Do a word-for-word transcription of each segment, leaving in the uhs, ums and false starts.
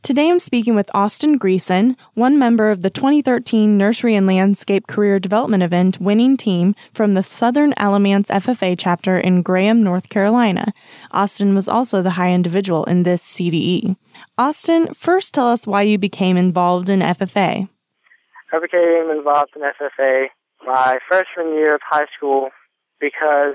Today I'm speaking with Austin Greason, one member of the twenty thirteen Nursery and Landscape Career Development Event winning team from the Southern Alamance F F A chapter in Graham, North Carolina. Austin was also the high individual in this C D E. Austin, first tell us why you became involved in F F A. I became involved in F F A my freshman year of high school because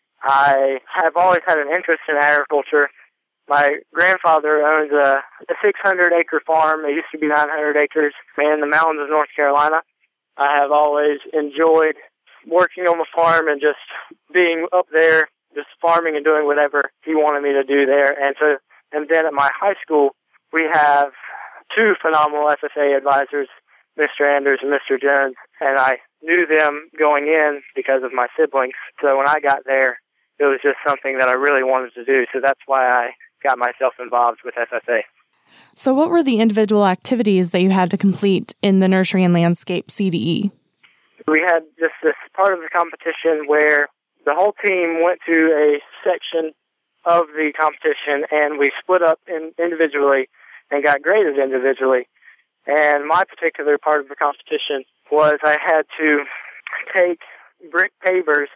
I have always had an interest in agriculture. My grandfather owns a, a six hundred acre farm. It used to be nine hundred acres in the mountains of North Carolina. I have always enjoyed working on the farm and just being up there, just farming and doing whatever he wanted me to do there. And so, and then at my high school, we have two phenomenal F F A advisors, Mister Anders and Mister Jones, and I knew them going in because of my siblings. So when I got there, it was just something that I really wanted to do. So that's why I got myself involved with F F A. So what were the individual activities that you had to complete in the Nursery and Landscape C D E? We had just this part of the competition where the whole team went to a section of the competition and we split up in individually and got graded individually. And my particular part of the competition was I had to take brick pavers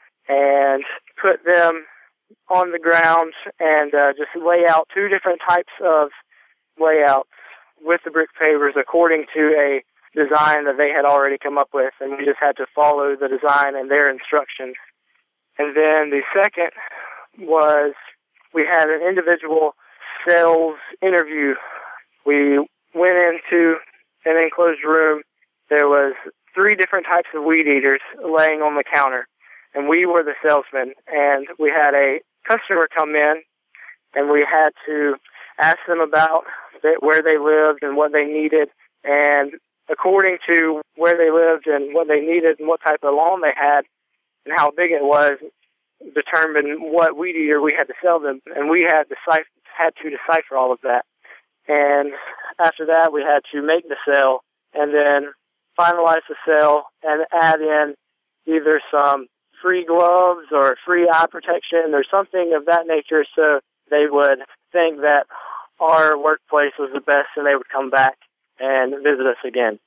and put them on the ground and uh, just lay out two different types of layouts with the brick pavers according to a design that they had already come up with, and we just had to follow the design and their instructions. And then the second was we had an individual sales interview. We went into an enclosed room. There was three different types of weed eaters laying on the counter, and we were the salesmen, and we had a customer come in, and we had to ask them about where they lived and what they needed, and according to where they lived and what they needed and what type of lawn they had and how big it was, determine what weed eater we had to sell them, and we had, decipher, had to decipher all of that. And after that, we had to make the sale and then finalize the sale and add in either some free gloves or free eye protection or something of that nature so they would think that our workplace was the best and they would come back and visit us again.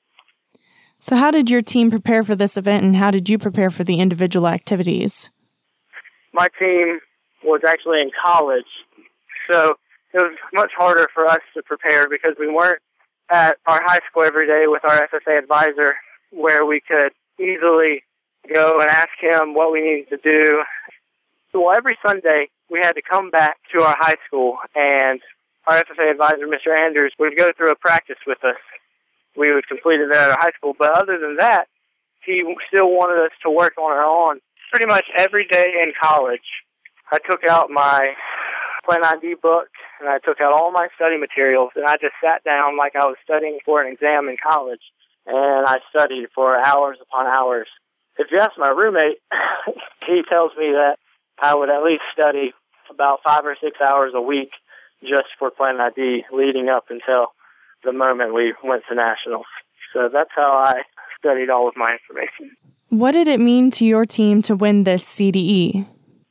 So how did your team prepare for this event and how did you prepare for the individual activities? My team was actually in college, so it was much harder for us to prepare because we weren't at our high school every day with our F F A advisor where we could easily go and ask him what we needed to do. Well, every Sunday we had to come back to our high school, and our F F A advisor, Mister Anders, would go through a practice with us. We would complete it there at our high school, but other than that, he still wanted us to work on our own. Pretty much every day in college, I took out my Plan I D book, and I took out all my study materials, and I just sat down like I was studying for an exam in college, and I studied for hours upon hours. If you ask my roommate, he tells me that I would at least study about five or six hours a week just for Plan I D leading up until the moment we went to nationals. So that's how I studied all of my information. What did it mean to your team to win this C D E?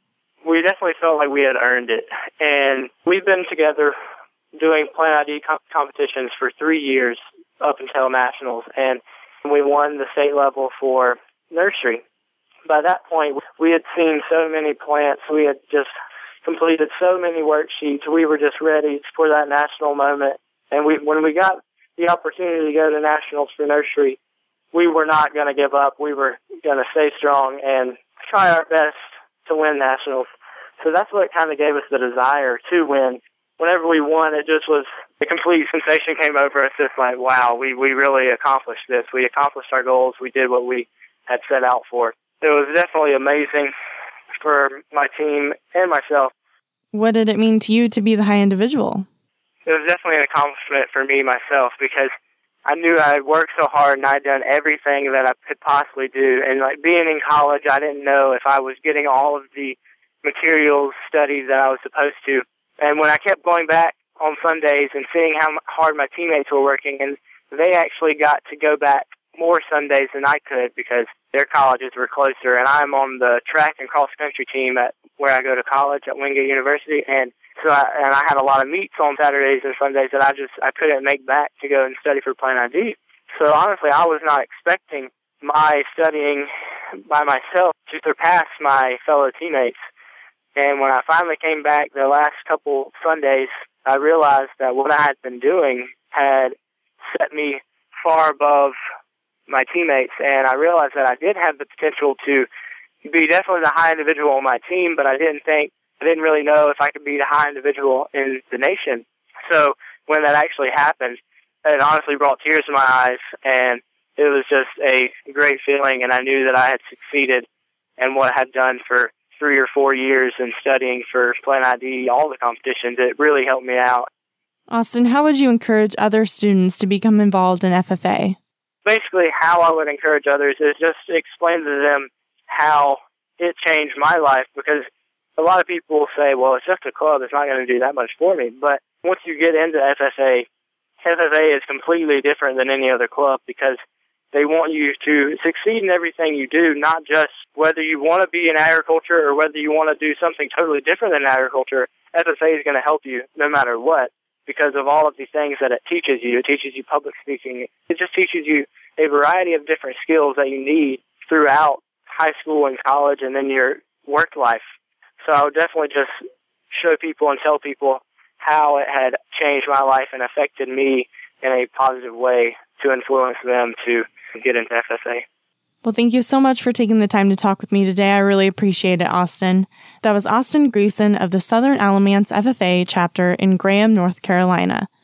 We definitely felt like we had earned it. And we've been together doing Plan I D comp- competitions for three years up until nationals. And we won the state level for nursery. By that point, we had seen so many plants. We had just completed so many worksheets. We were just ready for that national moment. And we, when we got the opportunity to go to nationals for nursery, we were not going to give up. We were going to stay strong and try our best to win nationals. So that's what kind of gave us the desire to win. Whenever we won, it just was a complete sensation came over us. Just like, wow, we, we really accomplished this. We accomplished our goals. We did what we had set out for. It was definitely amazing for my team and myself. What did it mean to you to be the high individual? It was definitely an accomplishment for me myself because I knew I had worked so hard and I'd done everything that I could possibly do. And like being in college, I didn't know if I was getting all of the materials studied that I was supposed to. And when I kept going back on Sundays and seeing how hard my teammates were working, and they actually got to go back more Sundays than I could because their colleges were closer. And I'm on the track and cross country team at where I go to college at Wingate University, and So I, and I had a lot of meets on Saturdays and Sundays that I just I couldn't make back to go and study for Plan I D. So honestly, I was not expecting my studying by myself to surpass my fellow teammates. And when I finally came back the last couple Sundays, I realized that what I had been doing had set me far above my teammates, and I realized that I did have the potential to be definitely the high individual on my team, but I didn't think, I didn't really know if I could be the high individual in the nation. So when that actually happened, it honestly brought tears to my eyes, and it was just a great feeling, and I knew that I had succeeded in what I had done for three or four years in studying for Plan I D, all the competitions. It really helped me out. Austin, how would you encourage other students to become involved in F F A? Basically, how I would encourage others is just to explain to them how it changed my life, because a lot of people say, well, it's just a club, it's not going to do that much for me. But once you get into F F A, F F A is completely different than any other club, because they want you to succeed in everything you do, not just whether you want to be in agriculture or whether you want to do something totally different than agriculture. F F A is going to help you no matter what, because of all of these things that it teaches you. It teaches you public speaking. It just teaches you a variety of different skills that you need throughout high school and college and then your work life. So I would definitely just show people and tell people how it had changed my life and affected me in a positive way to influence them to get into F F A. Well, thank you so much for taking the time to talk with me today. I really appreciate it, Austin. That was Austin Greason of the Southern Alamance F F A chapter in Graham, North Carolina.